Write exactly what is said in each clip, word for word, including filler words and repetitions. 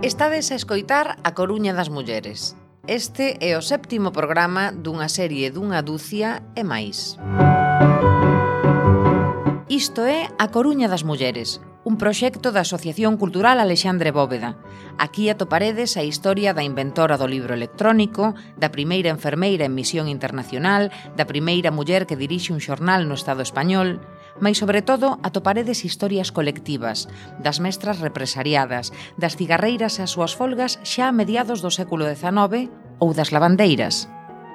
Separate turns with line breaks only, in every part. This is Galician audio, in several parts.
Estades a escoitar A Coruña das Mulleres. Este é o séptimo programa dunha serie dunha dúcia e máis. Isto é A Coruña das Mulleres, un proxecto da Asociación Cultural Alexandre Bóveda. Aquí atoparedes a historia da inventora do libro electrónico, da primeira enfermeira en misión internacional, da primeira muller que dirixe un xornal no Estado español, mais sobre todo atoparedes historias colectivas, das mestras represariadas, das cigarreiras e as súas folgas xa a mediados do século dezanove ou das lavandeiras.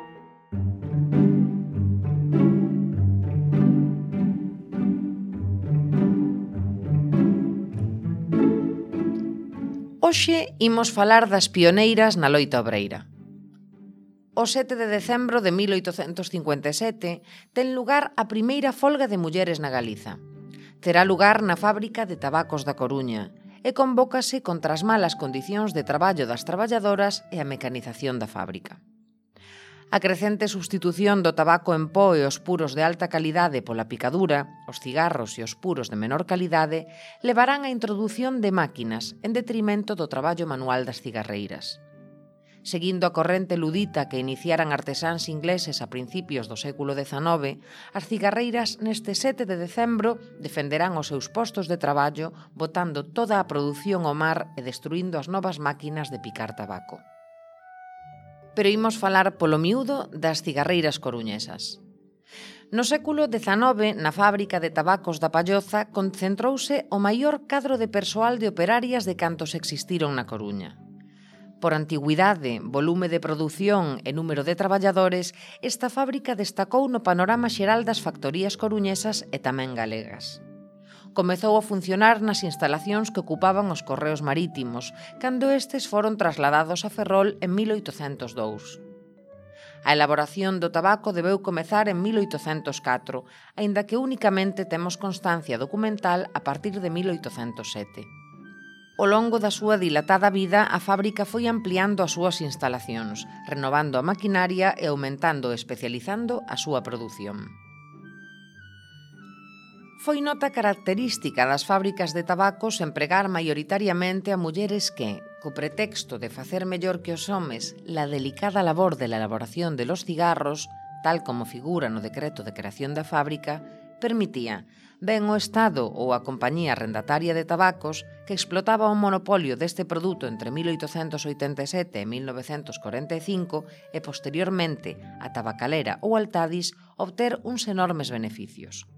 Hoxe imos falar das pioneiras na loita obreira. O sete de decembro de mil oitocentos cincuenta e sete ten lugar a primeira folga de mulleres na Galiza. Terá lugar na fábrica de tabacos da Coruña e convócase contra as malas condicións de traballo das traballadoras e a mecanización da fábrica. A crecente substitución do tabaco en pó e os puros de alta calidade pola picadura, os cigarros e os puros de menor calidade levarán á introdución de máquinas en detrimento do traballo manual das cigarreiras. Seguindo a corrente ludita que iniciaran artesáns ingleses a principios do século dezanove, as cigarreiras neste sete de decembro defenderán os seus postos de traballo botando toda a produción ao mar e destruindo as novas máquinas de picar tabaco. Pero imos falar polo miúdo das cigarreiras coruñesas. No século dezanove, na fábrica de tabacos da Palloza, concentrouse o maior cadro de persoal de operarias de cantos existiron na Coruña. Por antigüidade, volume de produción e número de traballadores, esta fábrica destacou no panorama xeral das factorías coruñesas e tamén galegas. Comezou a funcionar nas instalacións que ocupaban os correos marítimos, cando estes foron trasladados a Ferrol en mil oitocentos dous. A elaboración do tabaco debeu comezar en mil oitocentos catro, aínda que únicamente temos constancia documental a partir de mil oitocentos sete. Ao longo da súa dilatada vida, a fábrica foi ampliando as súas instalacións, renovando a maquinaria e aumentando e especializando a súa produción. Foi nota característica das fábricas de tabacos empregar maioritariamente a mulleres que, co pretexto de facer mellor que os homes la delicada labor de la elaboración de los cigarros, tal como figura no decreto de creación da fábrica, permitía, ben o Estado ou a compañía arrendataria de tabacos, que explotaba o monopolio deste produto entre mil oitocentos oitenta e sete e mil novecentos corenta e cinco e posteriormente a Tabacalera ou Altadis, obter uns enormes beneficios.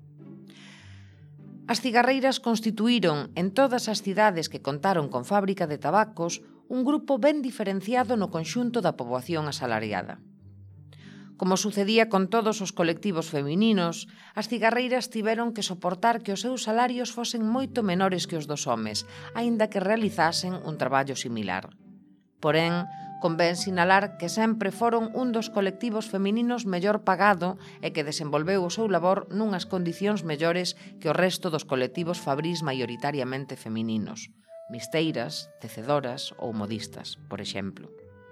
As cigarreiras constituíron, en todas as cidades que contaron con fábrica de tabacos, un grupo ben diferenciado no conxunto da poboación asalariada. Como sucedía con todos os colectivos femininos, as cigarreiras tiveron que soportar que os seus salarios fosen moito menores que os dos homes, aínda que realizasen un traballo similar. Porén, convén sinalar que sempre foron un dos colectivos femininos mellor pagado e que desenvolveu o seu labor nunhas condicións mellores que o resto dos colectivos fabrís maioritariamente femininos, misteiras, tecedoras ou modistas, por exemplo.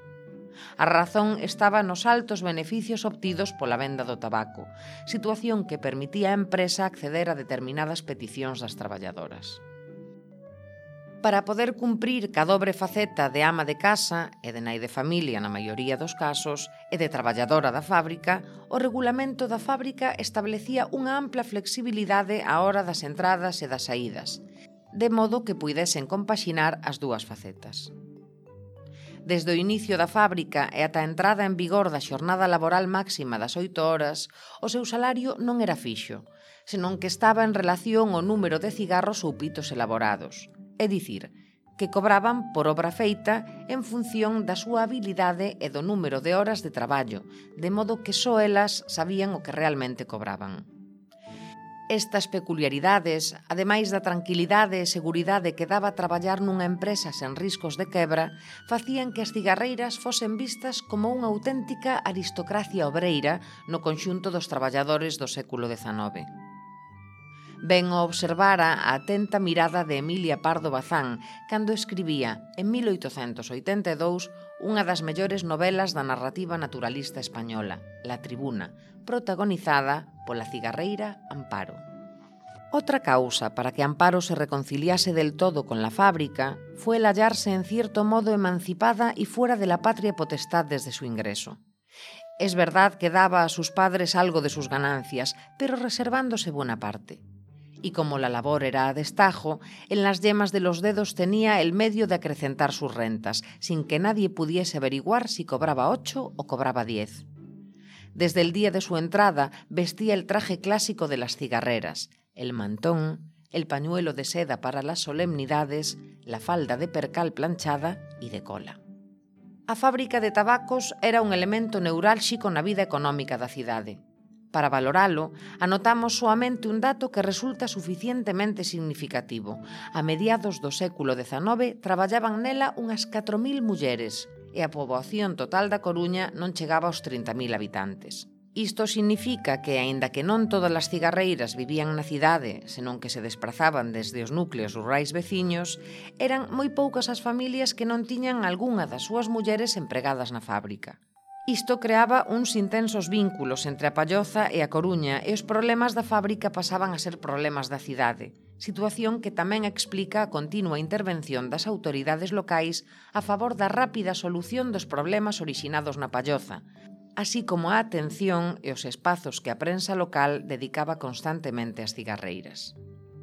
A razón estaba nos altos beneficios obtidos pola venda do tabaco, situación que permitía á empresa acceder a determinadas peticións das traballadoras. Para poder cumprir ca dobre faceta de ama de casa e de nai de familia na maioría dos casos e de traballadora da fábrica, o regulamento da fábrica establecía unha ampla flexibilidade á hora das entradas e das saídas, de modo que puidesen compaxinar as dúas facetas. Desde o inicio da fábrica e ata a entrada en vigor da xornada laboral máxima das oito horas, o seu salario non era fixo, senón que estaba en relación ao número de cigarros ou pitos elaborados, é dicir, que cobraban por obra feita en función da súa habilidade e do número de horas de traballo, de modo que só elas sabían o que realmente cobraban. Estas peculiaridades, ademais da tranquilidade e seguridade que daba traballar nunha empresa sen riscos de quebra, facían que as cigarreiras fosen vistas como unha auténtica aristocracia obreira no conxunto dos traballadores do século dezanove. Ben o observara a atenta mirada de Emilia Pardo Bazán cando escribía, en mil oitocentos oitenta e dous, unha das mellores novelas da narrativa naturalista española, La Tribuna, protagonizada pola cigarreira Amparo. Otra causa para que Amparo se reconciliase del todo con la fábrica fue el hallarse en cierto modo emancipada y fuera de la patria potestad desde su ingreso. Es verdad que daba a sus padres algo de sus ganancias, pero reservándose buena parte. Y como la labor era a destajo, en las yemas de los dedos tenía el medio de acrecentar sus rentas, sin que nadie pudiese averiguar si cobraba ocho o cobraba diez. Desde el día de su entrada vestía el traje clásico de las cigarreras, el mantón, el pañuelo de seda para las solemnidades, la falda de percal planchada y de cola. A fábrica de tabacos era un elemento neurálxico na vida económica da cidade. Para valoralo, anotamos soamente un dato que resulta suficientemente significativo. A mediados do século dezanove traballaban nela unhas catro mil mulleres e a poboación total da Coruña non chegaba aos trinta mil habitantes. Isto significa que, aínda que non todas as cigarreiras vivían na cidade, senón que se desprazaban desde os núcleos rurais veciños, eran moi poucas as familias que non tiñan algunha das súas mulleres empregadas na fábrica. Isto creaba uns intensos vínculos entre a Palloza e a Coruña e os problemas da fábrica pasaban a ser problemas da cidade, situación que tamén explica a continua intervención das autoridades locais a favor da rápida solución dos problemas orixinados na Palloza, así como a atención e os espazos que a prensa local dedicaba constantemente ás cigarreiras.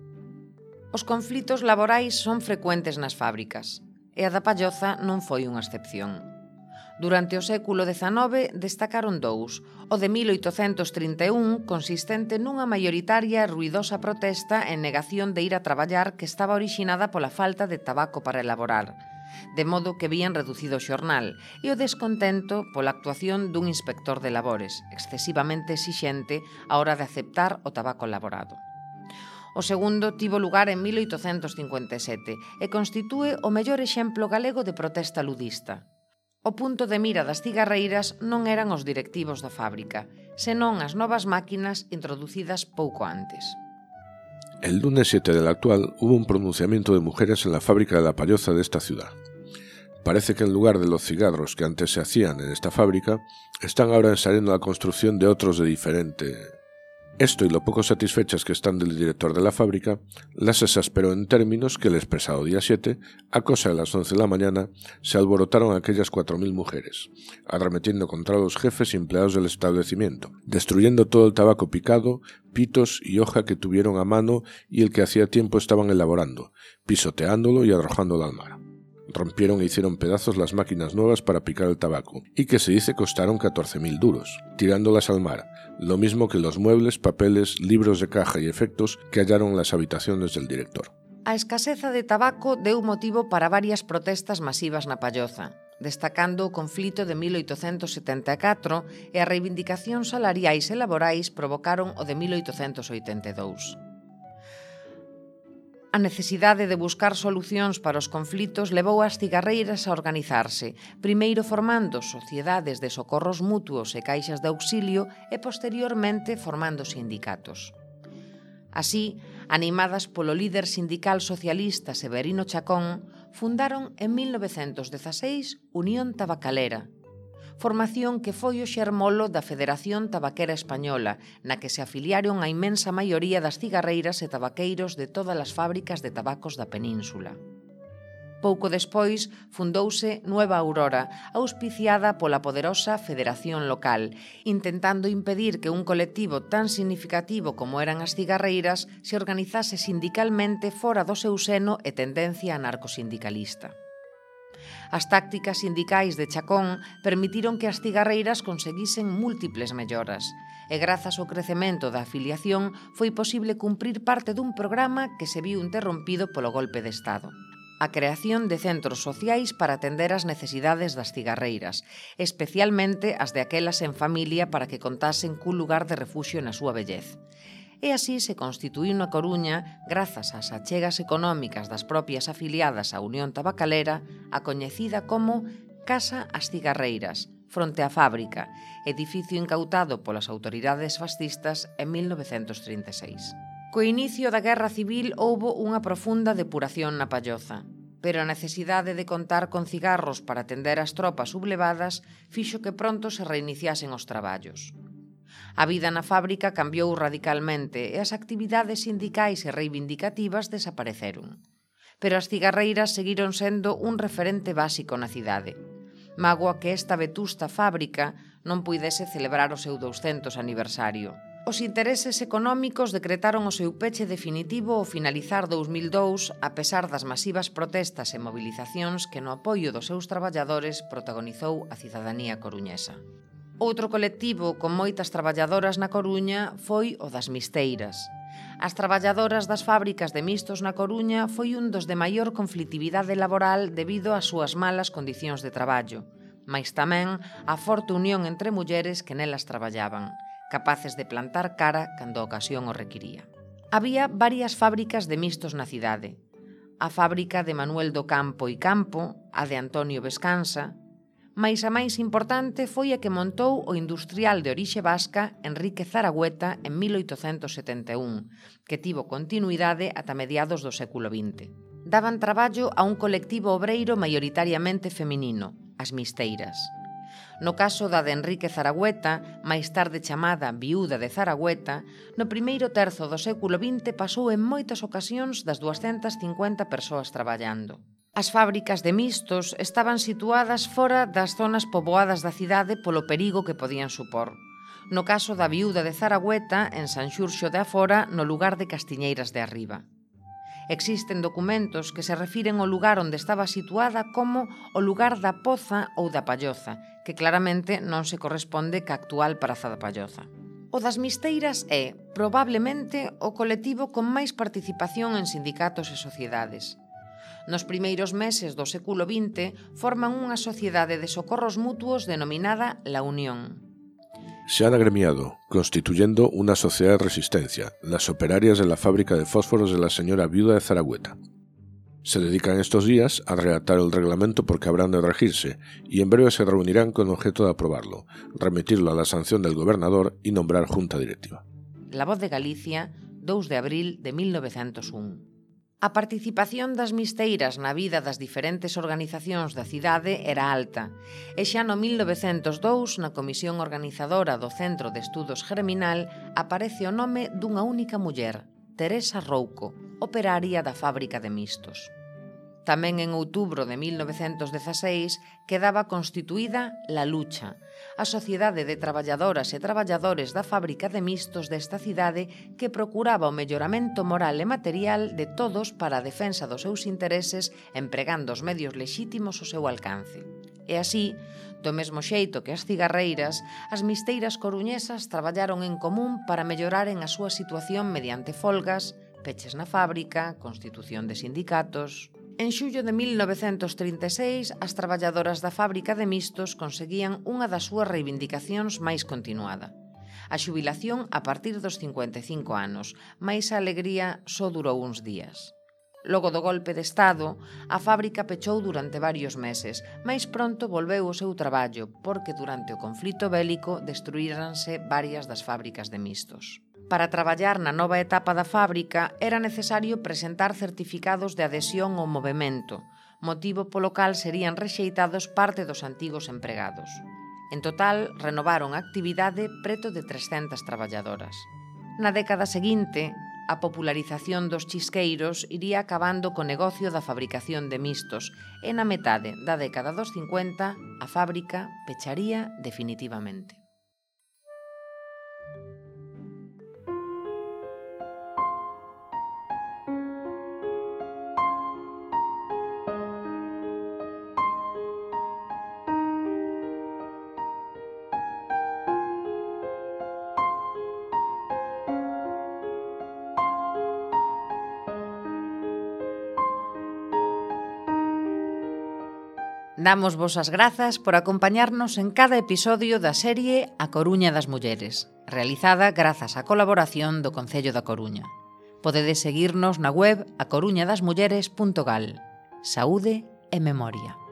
Os conflitos laborais son frecuentes nas fábricas, e a da Palloza non foi unha excepción. Durante o século dezanove destacaron dous, o de mil oitocentos trinta e un, consistente nunha maioritaria e ruidosa protesta en negación de ir a traballar que estaba orixinada pola falta de tabaco para elaborar, de modo que vían reducido o xornal, e o descontento pola actuación dun inspector de labores, excesivamente exixente á hora de aceptar o tabaco elaborado. O segundo tivo lugar en mil oitocentos cincuenta e sete e constitúe o mellor exemplo galego de protesta ludista. O punto de mira das cigarreiras non eran os directivos da fábrica, senón as novas máquinas introducidas pouco antes.
El lunes siete del actual hubo un pronunciamiento de mujeres en la fábrica de la Palloza de esta ciudad. Parece que en lugar de los cigarros que antes se hacían en esta fábrica, están ahora ensayando la construcción de otros de diferente. Esto y lo poco satisfechas que están del director de la fábrica, las exasperó en términos que el expresado día siete, a cosa de las once de la mañana, se alborotaron aquellas cuatro mil mujeres, arremetiendo contra los jefes y empleados del establecimiento, destruyendo todo el tabaco picado, pitos y hoja que tuvieron a mano y el que hacía tiempo estaban elaborando, pisoteándolo y arrojándolo al mar. Rompieron e hicieron pedazos las máquinas nuevas para picar el tabaco, y que se dice costaron catorce mil duros, tirándolas al mar, lo mismo que los muebles, papeles, libros de caja y efectos que hallaron en las habitaciones del director.
A escaseza de tabaco deu motivo para varias protestas masivas na Palloza, destacando o conflito de mil oitocentos setenta e catro e as reivindicacións salariais e laborais provocaron o de mil oitocentos oitenta e dous. A necesidade de buscar solucións para os conflitos levou as cigarreiras a organizarse, primeiro formando sociedades de socorros mutuos e caixas de auxilio e posteriormente formando sindicatos. Así, animadas polo líder sindical socialista Severino Chacón, fundaron en mil novecentos dezaseis Unión Tabacalera, formación que foi o xermolo da Federación Tabaquera Española, na que se afiliaron a inmensa maioría das cigarreiras e tabaqueiros de todas as fábricas de tabacos da península. Pouco despois fundouse Nueva Aurora, auspiciada pola poderosa Federación Local, intentando impedir que un colectivo tan significativo como eran as cigarreiras se organizase sindicalmente fora do seu seno e tendencia anarcosindicalista. As tácticas sindicais de Chacón permitiron que as cigarreiras conseguisen múltiples melloras, e grazas ao crecemento da afiliación foi posible cumprir parte dun programa que se viu interrompido polo golpe de Estado. A creación de centros sociais para atender as necesidades das cigarreiras, especialmente as de aquelas en familia para que contasen cun lugar de refuxio na súa vellez. E así se constituíu na Coruña, grazas ás achegas económicas das propias afiliadas á Unión Tabacalera, a coñecida como Casa As Cigarreiras, fronte á fábrica, edificio incautado polas autoridades fascistas en mil novecentos trinta e seis. Co inicio da Guerra Civil houbo unha profunda depuración na Palloza, pero a necesidade de contar con cigarros para atender as tropas sublevadas fixo que pronto se reiniciasen os traballos. A vida na fábrica cambiou radicalmente e as actividades sindicais e reivindicativas desapareceron. Pero as cigarreiras seguiron sendo un referente básico na cidade. Mágoa que esta vetusta fábrica non puidese celebrar o seu douscentos aniversario. Os intereses económicos decretaron o seu peche definitivo ao finalizar dous mil dous, a pesar das masivas protestas e mobilizacións que no apoio dos seus traballadores protagonizou a cidadanía coruñesa. Outro colectivo con moitas traballadoras na Coruña foi o das misteiras. As traballadoras das fábricas de mistos na Coruña foi un dos de maior conflitividade laboral debido ás súas malas condicións de traballo, mais tamén a forte unión entre mulleres que nelas traballaban, capaces de plantar cara cando a ocasión o requiría. Había varias fábricas de mistos na cidade. A fábrica de Manuel do Campo e Campo, a de Antonio Vescansa, mais a máis importante foi a que montou o industrial de orixe vasca Enrique Zaragüeta en mil oitocentos setenta e un, que tivo continuidade ata mediados do século vinte. Daban traballo a un colectivo obreiro maioritariamente feminino, as misteiras. No caso da de Enrique Zaragüeta, máis tarde chamada Viúda de Zaragüeta, no primeiro terzo do século vinte pasou en moitas ocasións das duascentas cincuenta persoas traballando. As fábricas de mistos estaban situadas fora das zonas poboadas da cidade polo perigo que podían supor. No caso da Viúda de Zaragüeta, en San Xurxo de Afora, no lugar de Castiñeiras de Arriba. Existen documentos que se refiren ao lugar onde estaba situada como o lugar da Poza ou da Palloza, que claramente non se corresponde ca actual Praza da Palloza. O das misteiras é, probablemente, o colectivo con máis participación en sindicatos e sociedades. Nos primeiros meses do século vinte forman unha sociedade de socorros mutuos denominada La Unión.
Se han agremiado, constituyendo una sociedad de resistencia, las operarias de la fábrica de fósforos de la señora Viuda de Zaragüeta. Se dedican estos días a redactar el reglamento porque habrán de regirse y en breve se reunirán con objeto de aprobarlo, remitirlo a la sanción del gobernador y nombrar junta directiva.
La Voz de Galicia, dous de abril de mil novecientos un. A participación das misteiras na vida das diferentes organizacións da cidade era alta, e xa no mil novecentos dous, na comisión organizadora do Centro de Estudos Germinal, aparece o nome dunha única muller, Teresa Rouco, operaria da fábrica de mistos. Tamén en outubro de mil novecentos dezaseis quedaba constituída La Lucha, a Sociedade de Traballadoras e Traballadores da Fábrica de Mistos desta cidade que procuraba o melloramento moral e material de todos para a defensa dos seus intereses empregando os medios lexítimos ao seu alcance. E así, do mesmo xeito que as cigarreiras, as misteiras coruñesas traballaron en común para melloraren a súa situación mediante folgas, peches na fábrica, constitución de sindicatos. En xullo de mil novecentos trinta e seis, as traballadoras da fábrica de mistos conseguían unha das súas reivindicacións máis continuada. A xubilación a partir dos cincuenta e cinco anos, mais a alegría só durou uns días. Logo do golpe de Estado, a fábrica pechou durante varios meses, mais pronto volveu ao seu traballo, porque durante o conflito bélico destruíranse varias das fábricas de mistos. Para traballar na nova etapa da fábrica era necesario presentar certificados de adhesión ao movemento, motivo polo cal serían rexeitados parte dos antigos empregados. En total, renovaron a actividade preto de trescentas traballadoras. Na década seguinte, a popularización dos chisqueiros iría acabando co negocio da fabricación de mistos e na metade da década dos cincuenta a fábrica pecharía definitivamente. Damos vos as grazas por acompañarnos en cada episodio da serie A Coruña das Mulleres, realizada grazas á colaboración do Concello da Coruña. Podedes seguirnos na web a coruña das mulleres punto gal. Saúde e memoria.